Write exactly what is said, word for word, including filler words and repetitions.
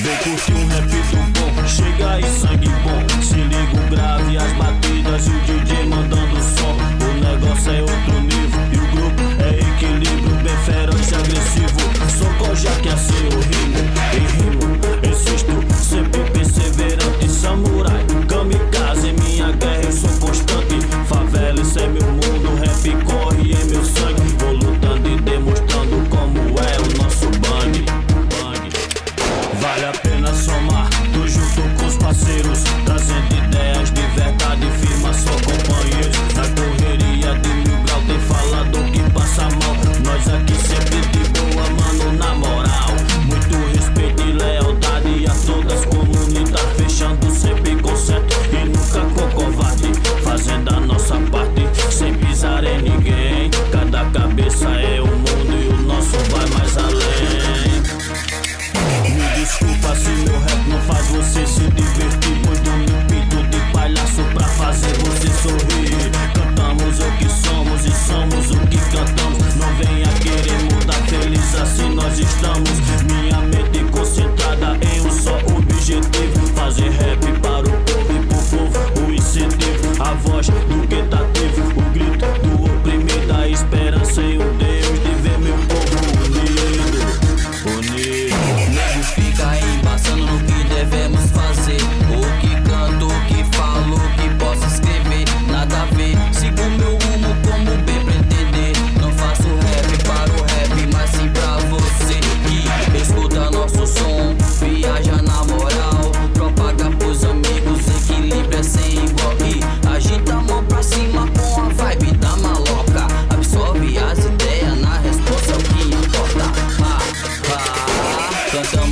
Vem curtir um rap do bom, chega aí sangue bom. Se liga o grave, as batidas e o D J mandando som. O negócio é outro nível e o grupo é equilíbrio, bem feroz e agressivo. Sou Kojak, assim eu rimo e rimo, insisto, sempre perseverante, samurai, kamikaze, minha guerra eu sou constante. Favela, isso é meu mundo, rap corre em meu sangue. Vou lutando e demonstrando como é o nosso bang, bang. Vale a pena somar, tô junto com os parceiros, trazendo ideias de verdade, firma só companheiros. Na correria de mil grau tem falado que passa mal, nós aqui sempre de boa, mano, na moral. Muito respeito e lealdade a todas as comunidades, fechando sempre com certo e nunca com covarde, fazendo a nossa parte, sem pisar em ninguém. Cada cabeça é um mundo e o nosso vai mais além. Me desculpa se meu rap não faz você se divertir, pois dou meu pinto de palhaço pra fazer você sorrir. Cantamos o que somos e somos o que cantamos. Não venha querer mudar, feliz assim nós estamos. Minha mente concentrada em um só objetivo, fazer rap para o povo e pro povo o incentivo. A voz do guetativo, o grito do oprimido, a esperança em um Deus de ver meu povo unido, unido. Nego fica embaçando no que devemos fazer, o que canto, o que falo, o que posso escrever, nada a ver. Sigo meu rumo como bem pretender. Não faço rap para o rap, mas sim pra você que escuta nosso som, viaja na moral, propaga pros amigos, equilíbrio é sem igual. E agita a mão pra cima com a vibe da maloca, absorve as ideias, na resposta é o que importa. Ha, ha, cantamos